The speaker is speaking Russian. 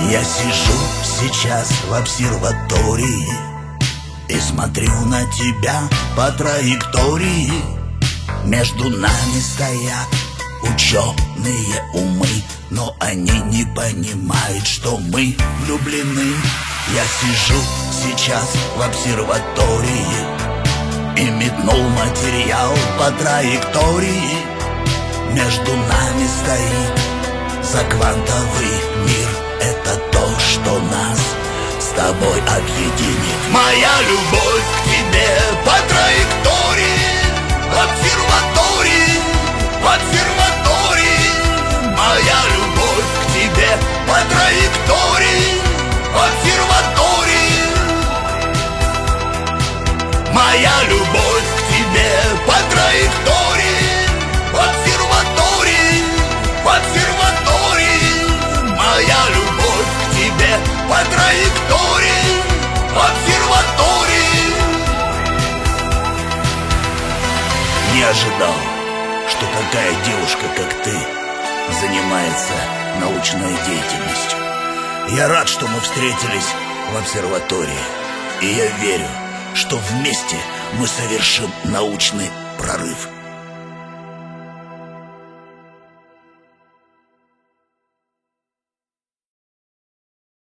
Я сижу сейчас в обсерватории и смотрю на тебя по траектории. Между нами стоят ученые умы, но они не понимают, что мы влюблены. Я сижу сейчас в обсерватории и метнул материал по траектории. Между нами стоит заквантовый мир. Это то, что нас с тобой объединит. Моя любовь к тебе по траектории, в обсерватории, в обсерватории. Моя любовь к тебе по траектории, в обсерватории. Моя любовь к тебе по траектории, в обсерватории, в обсерватории. Моя любовь к тебе по траектории, в обсерватории. Не ожидал, что такая девушка, как ты, занимается научной деятельностью. Я рад, что мы встретились в обсерватории, и я верю, что вместе мы совершим научный прорыв.